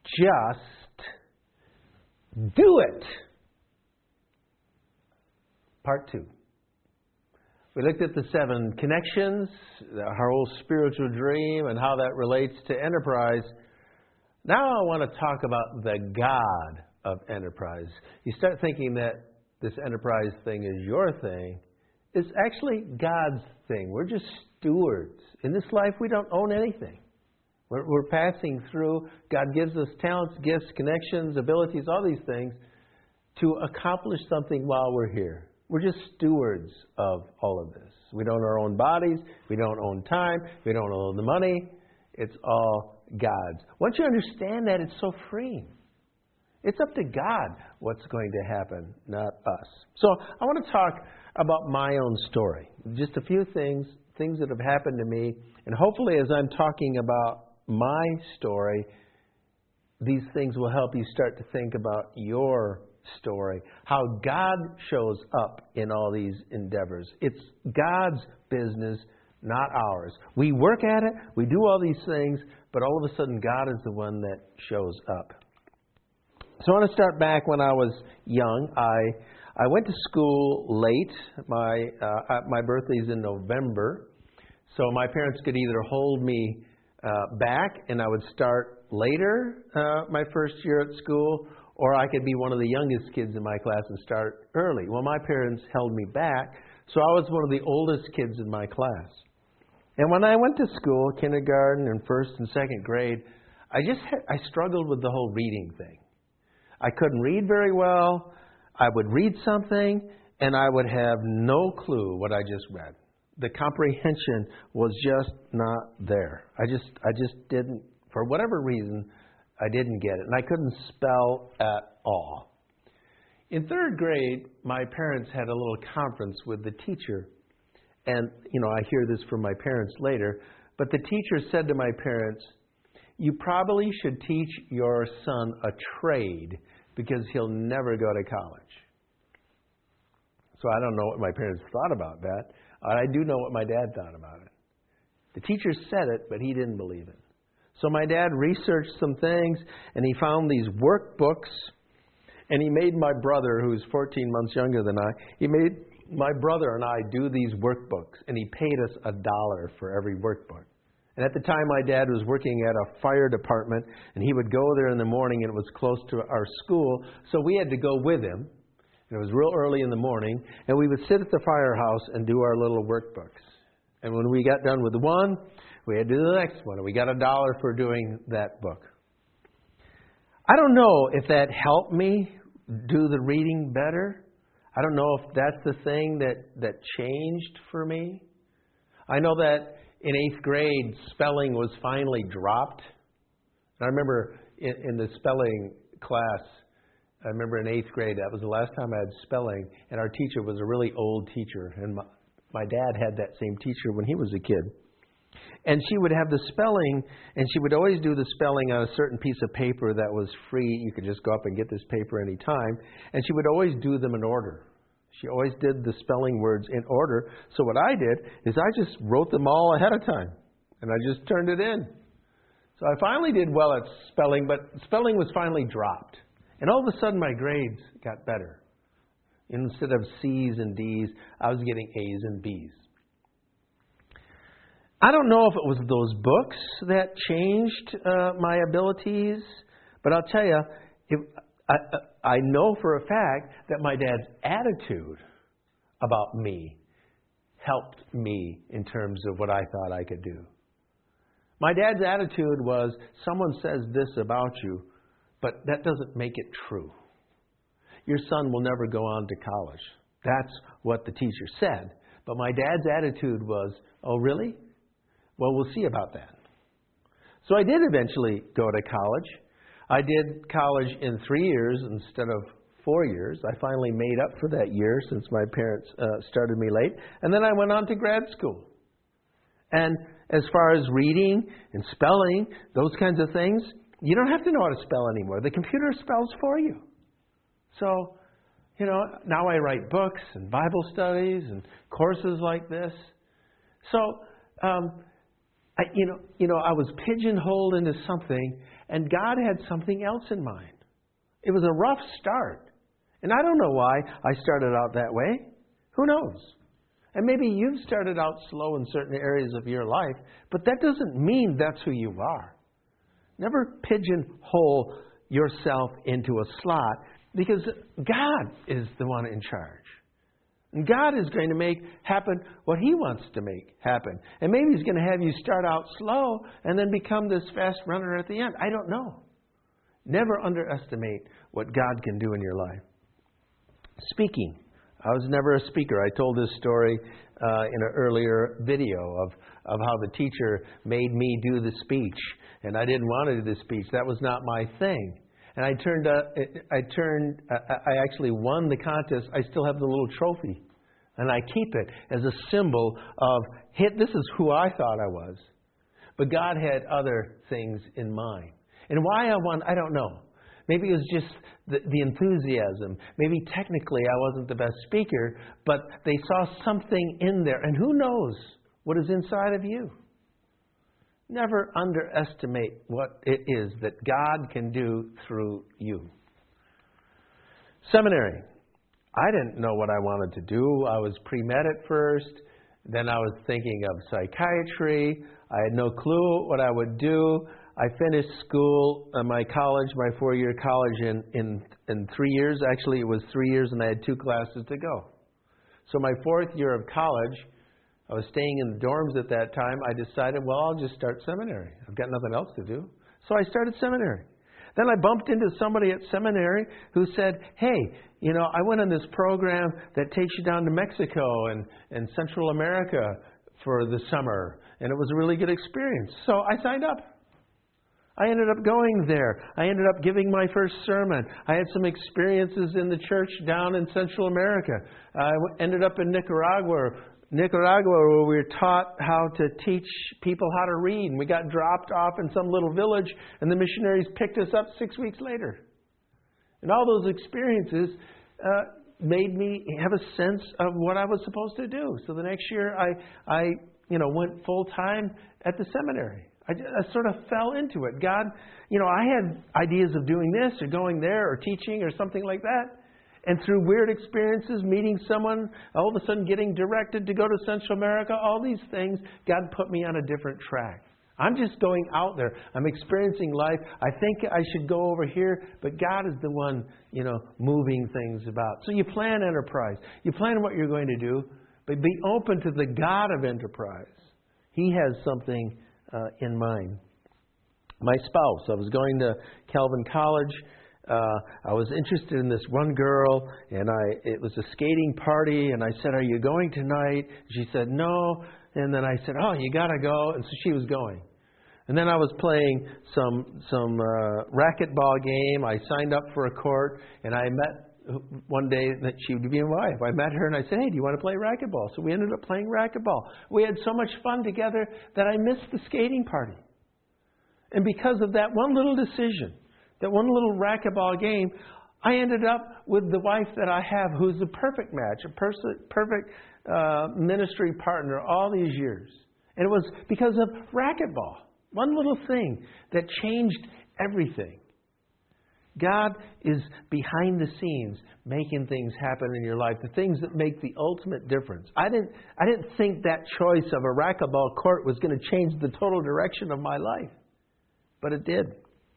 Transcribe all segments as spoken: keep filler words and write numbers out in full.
just do it. Part two. We looked at the seven connections, our whole spiritual dream, and how that relates to enterprise. Now I want to talk about the God of enterprise. You start thinking that this enterprise thing is your thing. It's actually God's thing. We're just stewards. In this life, we don't own anything. We're, we're passing through. God gives us talents, gifts, connections, abilities, all these things to accomplish something while we're here. We're just stewards of all of this. We don't own our own bodies. We don't own time. We don't own the money. It's all God's. Once you understand that, it's so freeing. It's up to God what's going to happen, not us. So I want to talk about my own story. Just a few things, things that have happened to me. And hopefully as I'm talking about my story, these things will help you start to think about your story, how God shows up in all these endeavors. It's God's business, not ours. We work at it, we do all these things, but all of a sudden God is the one that shows up. So I want to start back when I was young. I I went to school late. My uh, my birthday's in November, so my parents could either hold me uh, back and I would start later uh, my first year at school, or I could be one of the youngest kids in my class and start early. Well, my parents held me back, so I was one of the oldest kids in my class. And when I went to school, kindergarten and first and second grade, I just had, I struggled with the whole reading thing. I couldn't read very well. I would read something, and I would have no clue what I just read. The comprehension was just not there. I just, I just didn't, for whatever reason, I didn't get it. And I couldn't spell at all. In third grade, my parents had a little conference with the teacher. And, you know, I hear this from my parents later. But the teacher said to my parents, "You probably should teach your son a trade because he'll never go to college." So I don't know what my parents thought about that. I do know what my dad thought about it. The teacher said it, but he didn't believe it. So my dad researched some things, and he found these workbooks, and he made my brother, who's fourteen months younger than I, he made my brother and I do these workbooks, and he paid us a dollar for every workbook. And at the time, my dad was working at a fire department, and he would go there in the morning, and it was close to our school, so we had to go with him. And it was real early in the morning, and we would sit at the firehouse and do our little workbooks. And when we got done with one, we had to do the next one, and we got a dollar for doing that book. I don't know if that helped me do the reading better. I don't know if that's the thing that, that changed for me. I know that in eighth grade, spelling was finally dropped. And I remember in, in the spelling class, I remember in eighth grade, that was the last time I had spelling, and our teacher was a really old teacher. And my, my dad had that same teacher when he was a kid. And she would have the spelling, and she would always do the spelling on a certain piece of paper that was free. You could just go up and get this paper any time. And she would always do them in order. She always did the spelling words in order. So what I did is I just wrote them all ahead of time, and I just turned it in. So I finally did well at spelling, but spelling was finally dropped. And all of a sudden my grades got better. Instead of C's and D's, I was getting A's and B's. I don't know if it was those books that changed uh, my abilities, but I'll tell you, if, I, I know for a fact that my dad's attitude about me helped me in terms of what I thought I could do. My dad's attitude was, someone says this about you, but that doesn't make it true. Your son will never go on to college. That's what the teacher said. But my dad's attitude was, oh, really? Well, we'll see about that. So I did eventually go to college. I did college in three years instead of four years. I finally made up for that year since my parents uh, started me late. And then I went on to grad school. And as far as reading and spelling, those kinds of things, you don't have to know how to spell anymore. The computer spells for you. So, you know, now I write books and Bible studies and courses like this. So, um, I, you know, you know, I was pigeonholed into something, And God had something else in mind. It was a rough start. And I don't know why I started out that way. Who knows? And maybe you've started out slow in certain areas of your life, but that doesn't mean that's who you are. Never pigeonhole yourself into a slot, because God is the one in charge. And God is going to make happen what He wants to make happen. And maybe He's going to have you start out slow and then become this fast runner at the end. I don't know. Never underestimate what God can do in your life. Speaking. I was never a speaker. I told this story uh, in an earlier video of, of how the teacher made me do the speech. And I didn't want to do the speech. That was not my thing. And I turned, uh, I turned, uh, I actually won the contest. I still have the little trophy. And I keep it as a symbol of, hit, this is who I thought I was. But God had other things in mind. And why I won, I don't know. Maybe it was just the, the enthusiasm. Maybe technically I wasn't the best speaker, but they saw something in there. And who knows what is inside of you? Never underestimate what it is that God can do through you. Seminary. I didn't know what I wanted to do. I was pre-med at first. Then I was thinking of psychiatry. I had no clue what I would do. I finished school, uh, my college, my four-year college in, in, in three years. Actually, it was three years and I had two classes to go. So my fourth year of college, I was staying in the dorms at that time. I decided, well, I'll just start seminary. I've got nothing else to do. So I started seminary. Then I bumped into somebody at seminary who said, hey, you know, I went on this program that takes you down to Mexico and, and Central America for the summer. And it was a really good experience. So I signed up. I ended up going there. I ended up giving my first sermon. I had some experiences in the church down in Central America. I ended up in Nicaragua, Nicaragua, where we were taught how to teach people how to read. And we got dropped off in some little village, and the missionaries picked us up six weeks later. And all those experiences uh, made me have a sense of what I was supposed to do. So the next year, I, I you know, went full time at the seminary. I, I sort of fell into it. God, you know, I had ideas of doing this or going there or teaching or something like that. And through weird experiences, meeting someone, all of a sudden getting directed to go to Central America, all these things, God put me on a different track. I'm just going out there. I'm experiencing life. I think I should go over here, but God is the one, you know, moving things about. So you plan enterprise. You plan what you're going to do, but be open to the God of enterprise. He has something uh, in mind. My spouse, I was going to Calvin College. Uh, I was interested in this one girl, and I it was a skating party, and I said, are you going tonight? She said, no. And then I said, oh, you got to go. And so she was going. And then I was playing some some uh, racquetball game. I signed up for a court, and I met one day that she would be my wife. I met her, and I said, hey, do you want to play racquetball? So we ended up playing racquetball. We had so much fun together that I missed the skating party. And because of that one little decision, that one little racquetball game, I ended up with the wife that I have, who's a perfect match, a pers- perfect uh, ministry partner all these years. And it was because of racquetball. One little thing that changed everything. God is behind the scenes making things happen in your life, the things that make the ultimate difference. I didn't, I didn't think that choice of a racquetball court was going to change the total direction of my life. But it did.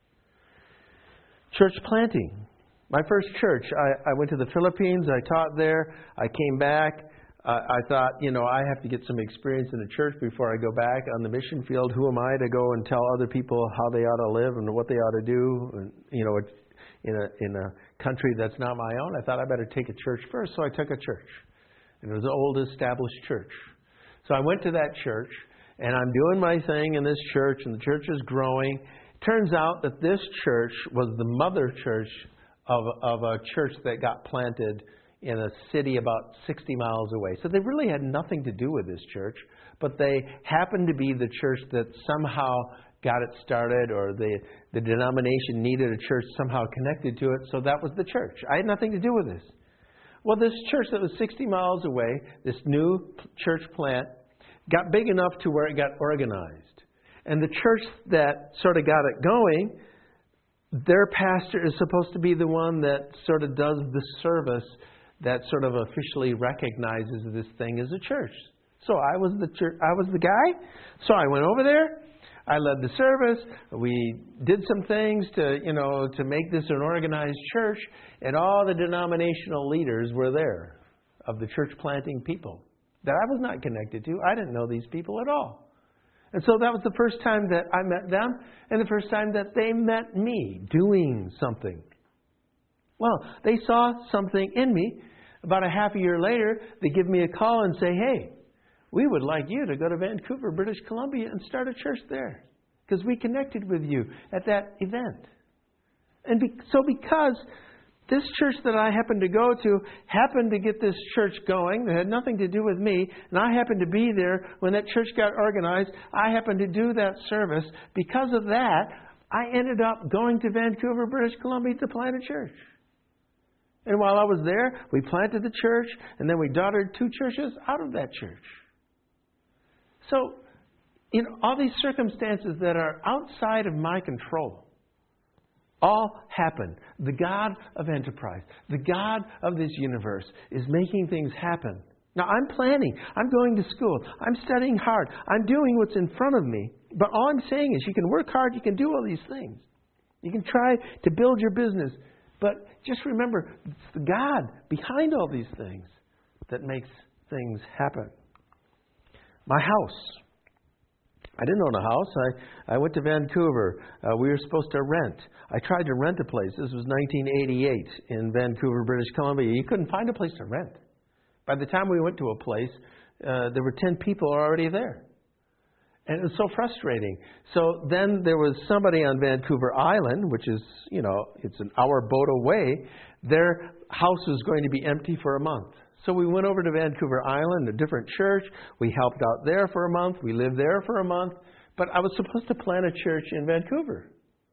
Church planting. My first church, I, I went to the Philippines. I taught there. I came back. Uh, I thought, you know, I have to get some experience in the church before I go back on the mission field. Who am I to go and tell other people how they ought to live and what they ought to do? And, you know, in a in a country that's not my own, I thought I better take a church first. So I took a church. And it was an old established church. So I went to that church, and I'm doing my thing in this church, and the church is growing. It turns out that this church was the mother church of, of a church that got planted in a city about sixty miles away. So they really had nothing to do with this church, but they happened to be the church that somehow got it started, or the, the denomination needed a church somehow connected to it, so that was the church. I had nothing to do with this. Well, this church that was sixty miles away, this new church plant, got big enough to where it got organized. And the church that sort of got it going their pastor is supposed to be the one that sort of does the service that sort of officially recognizes this thing as a church. So I was the church, I was the guy. So I went over there. I led the service. We did some things to, you know, to make this an organized church, and all the denominational leaders were there of the church planting people that I was not connected to. I didn't know these people at all. And so that was the first time that I met them, and the first time that they met me doing something. Well, they saw something in me. About a half a year later, they give me a call and say, hey, we would like you to go to Vancouver, British Columbia, and start a church there, because we connected with you at that event. And be, so because this church that I happened to go to happened to get this church going, it had nothing to do with me, and I happened to be there when that church got organized, I happened to do that service. Because of that, I ended up going to Vancouver, British Columbia to plant a church. And while I was there, we planted the church, and then we daughtered two churches out of that church. So, in all these circumstances that are outside of my control, all happen. The God of enterprise, the God of this universe, is making things happen. Now, I'm planning. I'm going to school. I'm studying hard. I'm doing what's in front of me. But all I'm saying is you can work hard. You can do all these things. You can try to build your business. But just remember, it's the God behind all these things that makes things happen. My house. I didn't own a house. I, I went to Vancouver. Uh, we were supposed to rent. I tried to rent a place. This was nineteen eighty-eight in Vancouver, British Columbia. You couldn't find a place to rent. By the time we went to a place, uh, there were ten people already there. And it was so frustrating. So then there was somebody on Vancouver Island, which is, you know, it's an hour boat away. Their house was going to be empty for a month. So we went over to Vancouver Island, a different church. We helped out there for a month. We lived there for a month. But I was supposed to plant a church in Vancouver.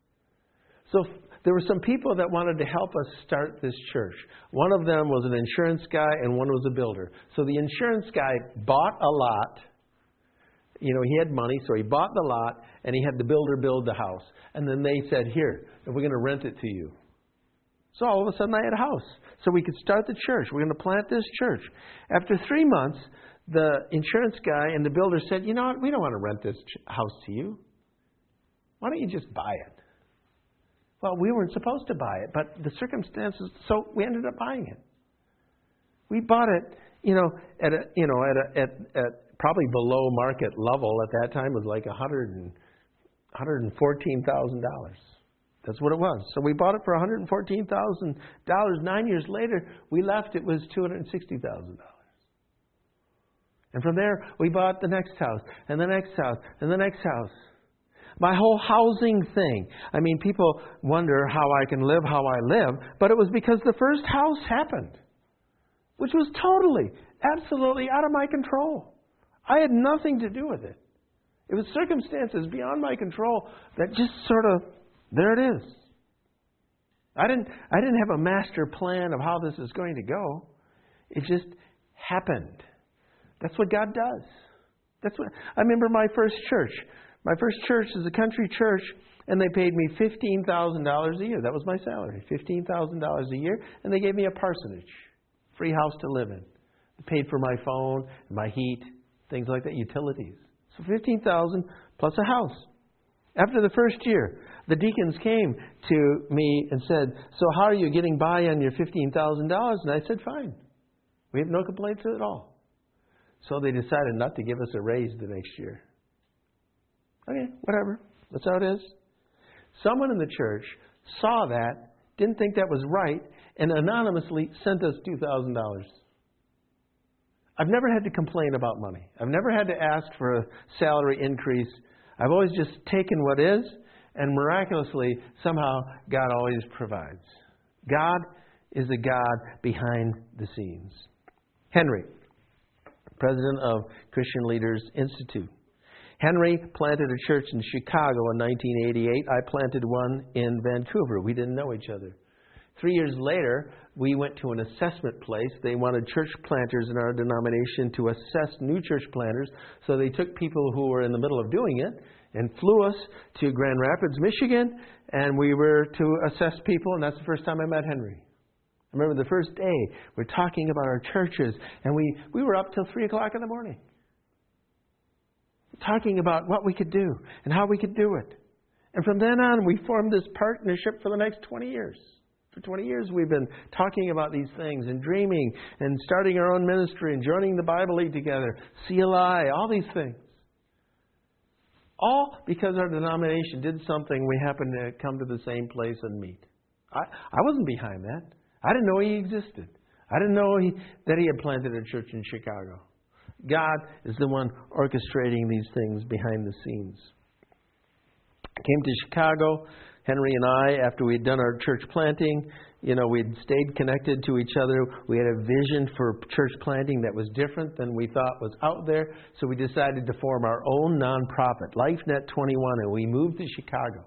So there were some people that wanted to help us start this church. One of them was an insurance guy and one was a builder. So the insurance guy bought a lot. You know, he had money, so he bought the lot and he had the builder build the house. And then they said, here, we're going to rent it to you. So all of a sudden I had a house. So we could start the church. We're going to plant this church. After three months, the insurance guy and the builder said, you know what, we don't want to rent this house to you. Why don't you just buy it? Well, we weren't supposed to buy it, but the circumstances, so we ended up buying it. We bought it, you know, at a, you know, at a, at, at probably below market level at that time. It was like one hundred fourteen thousand dollars. That's what it was. So we bought it for one hundred fourteen thousand dollars. Nine years later, we left, it was two hundred sixty thousand dollars. And from there, we bought the next house, and the next house, and the next house. My whole housing thing. I mean, people wonder how I can live how I live, but it was because the first house happened, which was totally, absolutely out of my control. I had nothing to do with it. It was circumstances beyond my control that just sort of, there it is. I didn't, I didn't have a master plan of how this is going to go. It just happened. That's what God does. That's what I remember my first church. My first church is a country church, and they paid me fifteen thousand dollars a year. That was my salary, fifteen thousand dollars a year, and they gave me a parsonage, free house to live in. They paid for my phone, my heat, things like that, utilities. So fifteen thousand dollars plus a house. After the first year, the deacons came to me and said, so how are you getting by on your fifteen thousand dollars? And I said, fine. We have no complaints at all. So they decided not to give us a raise the next year. Okay, whatever. That's how it is. Someone in the church saw that, didn't think that was right, and anonymously sent us two thousand dollars. I've never had to complain about money. I've never had to ask for a salary increase. I've always just taken what is, and miraculously, somehow, God always provides. God is a God behind the scenes. Henry, president of Christian Leaders Institute. Henry planted a church in Chicago in nineteen eighty-eight. I planted one in Vancouver. We didn't know each other. Three years later, we went to an assessment place. They wanted church planters in our denomination to assess new church planters. So they took people who were in the middle of doing it and flew us to Grand Rapids, Michigan, and we were to assess people, and that's the first time I met Henry. I remember the first day, we're talking about our churches, and we, we were up till three o'clock in the morning, talking about what we could do and how we could do it. And from then on, we formed this partnership for the next twenty years. For twenty years, we've been talking about these things and dreaming and starting our own ministry and joining the Bible League together, C L I, all these things. All because our denomination did something, we happened to come to the same place and meet. I, I wasn't behind that. I didn't know he existed. I didn't know he, that he had planted a church in Chicago. God is the one orchestrating these things behind the scenes. I came to Chicago. Henry and I, after we'd done our church planting, you know, we'd stayed connected to each other. We had a vision for church planting that was different than we thought was out there. So we decided to form our own nonprofit, LifeNet twenty-one, and we moved to Chicago.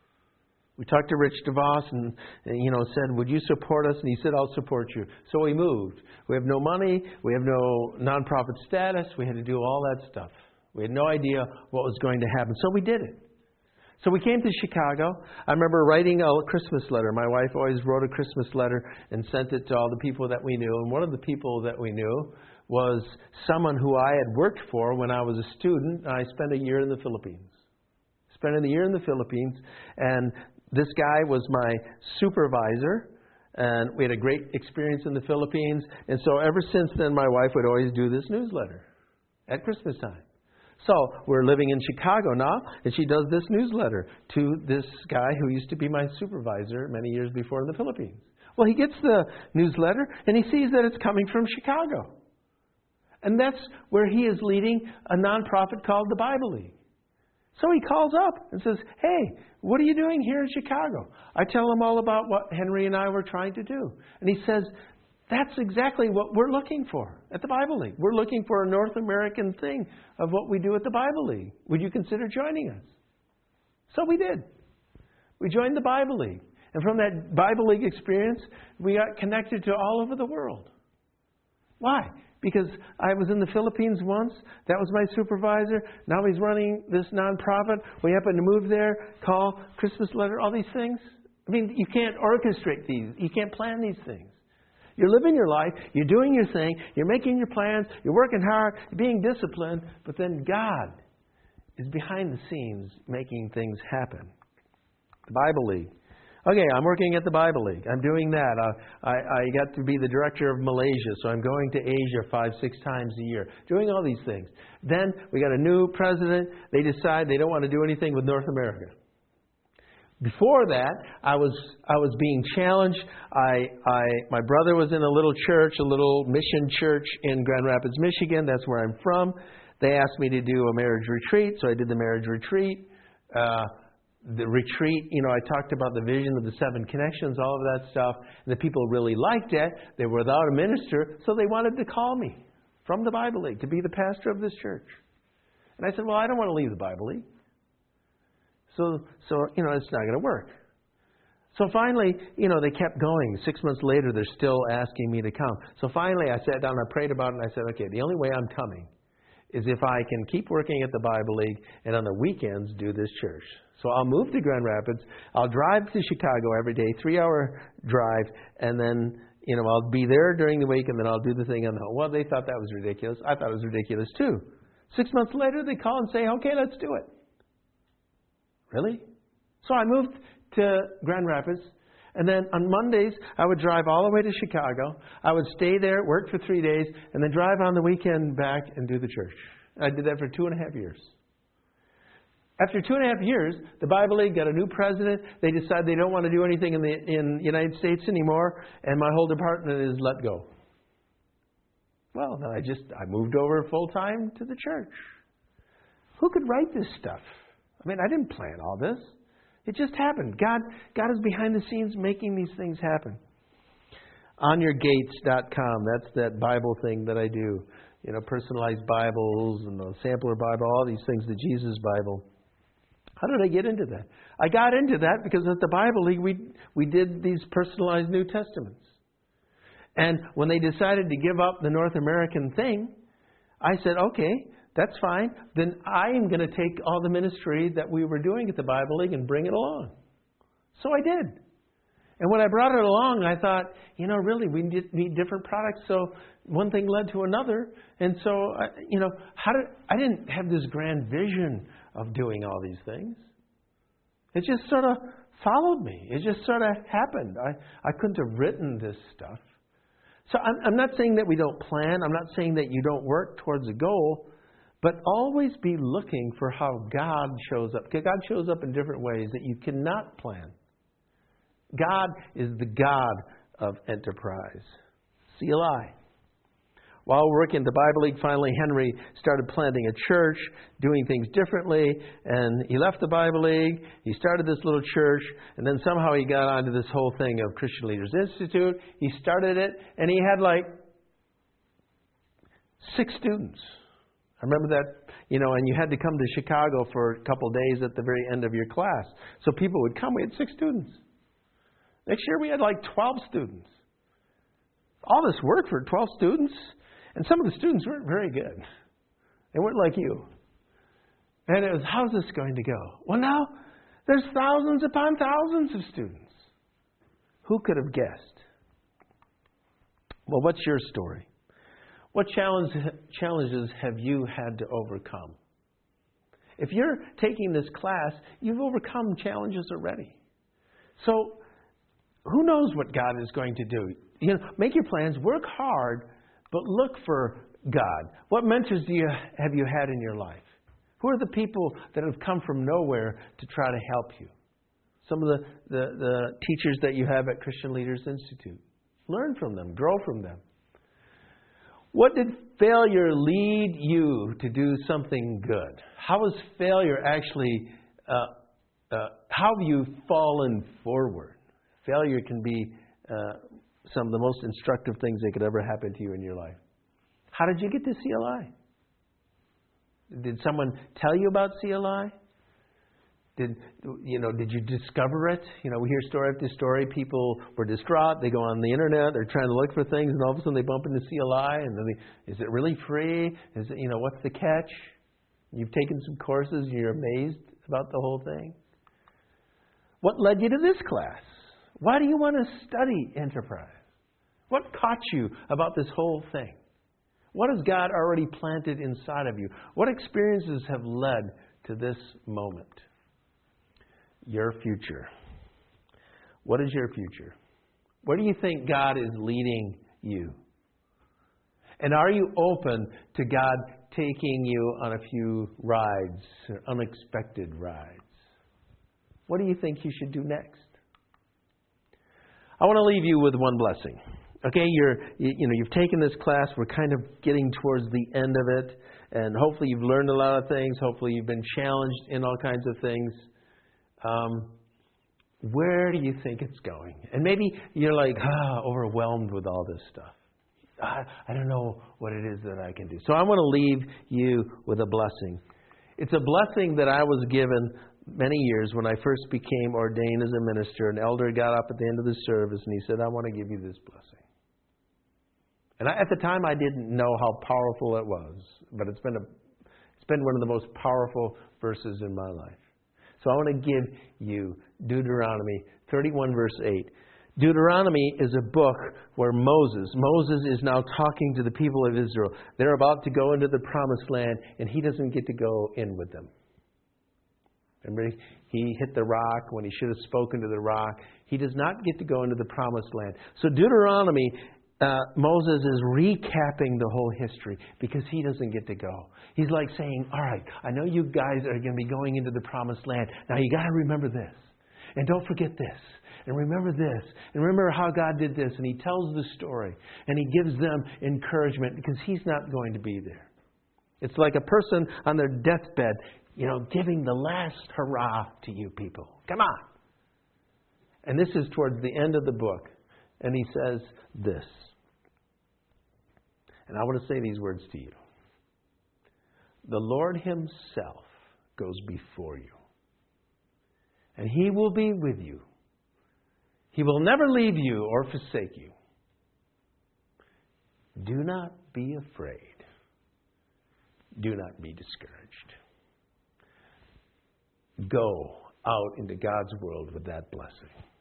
We talked to Rich DeVos and, and, you know, said, would you support us? And he said, I'll support you. So we moved. We have no money. We have no nonprofit status. We had to do all that stuff. We had no idea what was going to happen. So we did it. So we came to Chicago. I remember writing a Christmas letter. My wife always wrote a Christmas letter and sent it to all the people that we knew. And one of the people that we knew was someone who I had worked for when I was a student. I spent a year in the Philippines. Spent a year in the Philippines. And this guy was my supervisor. And we had a great experience in the Philippines. And so ever since then, my wife would always do this newsletter at Christmas time. So we're living in Chicago now, and she does this newsletter to this guy who used to be my supervisor many years before in the Philippines. Well, he gets the newsletter, and he sees that it's coming from Chicago. And that's where he is leading a nonprofit called the Bible League. So he calls up and says, hey, what are you doing here in Chicago? I tell him all about what Henry and I were trying to do. And he says, that's exactly what we're looking for at the Bible League. We're looking for a North American thing of what we do at the Bible League. Would you consider joining us? So we did. We joined the Bible League. And from that Bible League experience, we got connected to all over the world. Why? Because I was in the Philippines once. That was my supervisor. Now he's running this nonprofit. We happened to move there, call, Christmas letter, all these things. I mean, you can't orchestrate these. You can't plan these things. You're living your life, you're doing your thing, you're making your plans, you're working hard, you're being disciplined, but then God is behind the scenes making things happen. The Bible League. Okay, I'm working at the Bible League. I'm doing that. I, I, I got to be the director of Malaysia, so I'm going to Asia five, six times a year, doing all these things. Then we got a new president. They decide they don't want to do anything with North America. Before that, I was I was being challenged. I, I my brother was in a little church, a little mission church in Grand Rapids, Michigan. That's where I'm from. They asked me to do a marriage retreat, so I did the marriage retreat. Uh, the retreat, you know, I talked about the vision of the seven connections, all of that stuff. And the people really liked it. They were without a minister, so they wanted to call me from the Bible League to be the pastor of this church. And I said, well, I don't want to leave the Bible League. So, so you know, it's not going to work. So finally, you know, they kept going. Six months later, they're still asking me to come. So finally, I sat down, I prayed about it, and I said, okay, the only way I'm coming is if I can keep working at the Bible League and on the weekends do this church. So I'll move to Grand Rapids. I'll drive to Chicago every day, three-hour drive, and then, you know, I'll be there during the week, and then I'll do the thing on the home. Well, they thought that was ridiculous. I thought it was ridiculous, too. Six months later, they call and say, okay, let's do it. Really? So I moved to Grand Rapids, and then on Mondays, I would drive all the way to Chicago. I would stay there, work for three days, and then drive on the weekend back and do the church. I did that for two and a half years. After two and a half years, the Bible League got a new president. They decide they don't want to do anything in the in the United States anymore, and my whole department is let go. Well, then I just I moved over full time to the church. Who could write this stuff? I mean, I didn't plan all this. It just happened. God, God is behind the scenes making these things happen. on your gates dot com, that's that Bible thing that I do. You know, personalized Bibles and the sampler Bible, all these things, the Jesus Bible. How did I get into that? I got into that because at the Bible League, we, we did these personalized New Testaments. And when they decided to give up the North American thing, I said, okay, that's fine. Then I am going to take all the ministry that we were doing at the Bible League and bring it along. So I did. And when I brought it along, I thought, you know, really, we need different products. So one thing led to another. And so, I, you know, how did I didn't have this grand vision of doing all these things. It just sort of followed me. It just sort of happened. I, I couldn't have written this stuff. So I'm, I'm not saying that we don't plan. I'm not saying that you don't work towards a goal. But always be looking for how God shows up. Because God shows up in different ways that you cannot plan. God is the God of enterprise. Selah. While working at the Bible League, finally Henry started planting a church, doing things differently, and he left the Bible League. He started this little church, and then somehow he got onto this whole thing of Christian Leaders Institute. He started it, and he had like six students. I remember that, you know, and you had to come to Chicago for a couple of days at the very end of your class. So people would come. We had six students. Next year we had like twelve students. All this work for twelve students. And some of the students weren't very good. They weren't like you. And it was, how's this going to go? Well, now there's thousands upon thousands of students. Who could have guessed? Well, what's your story? What challenge, challenges have you had to overcome? If you're taking this class, you've overcome challenges already. So who knows what God is going to do? You know, make your plans, work hard, but look for God. What mentors do you have you had in your life? Who are the people that have come from nowhere to try to help you? Some of the, the, the teachers that you have at Christian Leaders Institute. Learn from them. Grow from them. What did failure lead you to do something good? How has failure actually, uh, uh, how have you fallen forward? Failure can be uh, some of the most instructive things that could ever happen to you in your life. How did you get to C L I? Did someone tell you about C L I? Did you know? Did you discover it? You know, we hear story after story. People were distraught. They go on the internet. They're trying to look for things, and all of a sudden they bump into C L I. And then they, is it really free? Is it, you know, what's the catch? You've taken some courses. And you're amazed about the whole thing. What led you to this class? Why do you want to study enterprise? What caught you about this whole thing? What has God already planted inside of you? What experiences have led to this moment? Your future. What is your future? Where do you think God is leading you? And are you open to God taking you on a few rides, unexpected rides? What do you think you should do next? I want to leave you with one blessing. Okay, you're, you, you know, you've taken this class. We're kind of getting towards the end of it. And hopefully you've learned a lot of things. Hopefully you've been challenged in all kinds of things. Um, where do you think it's going? And maybe you're like, ah, overwhelmed with all this stuff. I, I don't know what it is that I can do. So I want to leave you with a blessing. It's a blessing that I was given many years when I first became ordained as a minister. An elder got up at the end of the service and he said, I want to give you this blessing. And I, at the time, I didn't know how powerful it was, but it's been a, it's been one of the most powerful verses in my life. So I want to give you Deuteronomy thirty-one, verse eight. Deuteronomy is a book where Moses, Moses is now talking to the people of Israel. They're about to go into the promised land, and he doesn't get to go in with them. Remember, he hit the rock when he should have spoken to the rock. He does not get to go into the promised land. So Deuteronomy, uh, Moses is recapping the whole history because he doesn't get to go. He's like saying, all right, I know you guys are going to be going into the promised land. Now you got to remember this. And don't forget this. And remember this. And remember how God did this. And he tells the story. And he gives them encouragement because he's not going to be there. It's like a person on their deathbed, you know, giving the last hurrah to you people. Come on. And this is towards the end of the book. And he says this. And I want to say these words to you. The Lord himself goes before you. And He will be with you. He will never leave you or forsake you. Do not be afraid. Do not be discouraged. Go out into God's world with that blessing.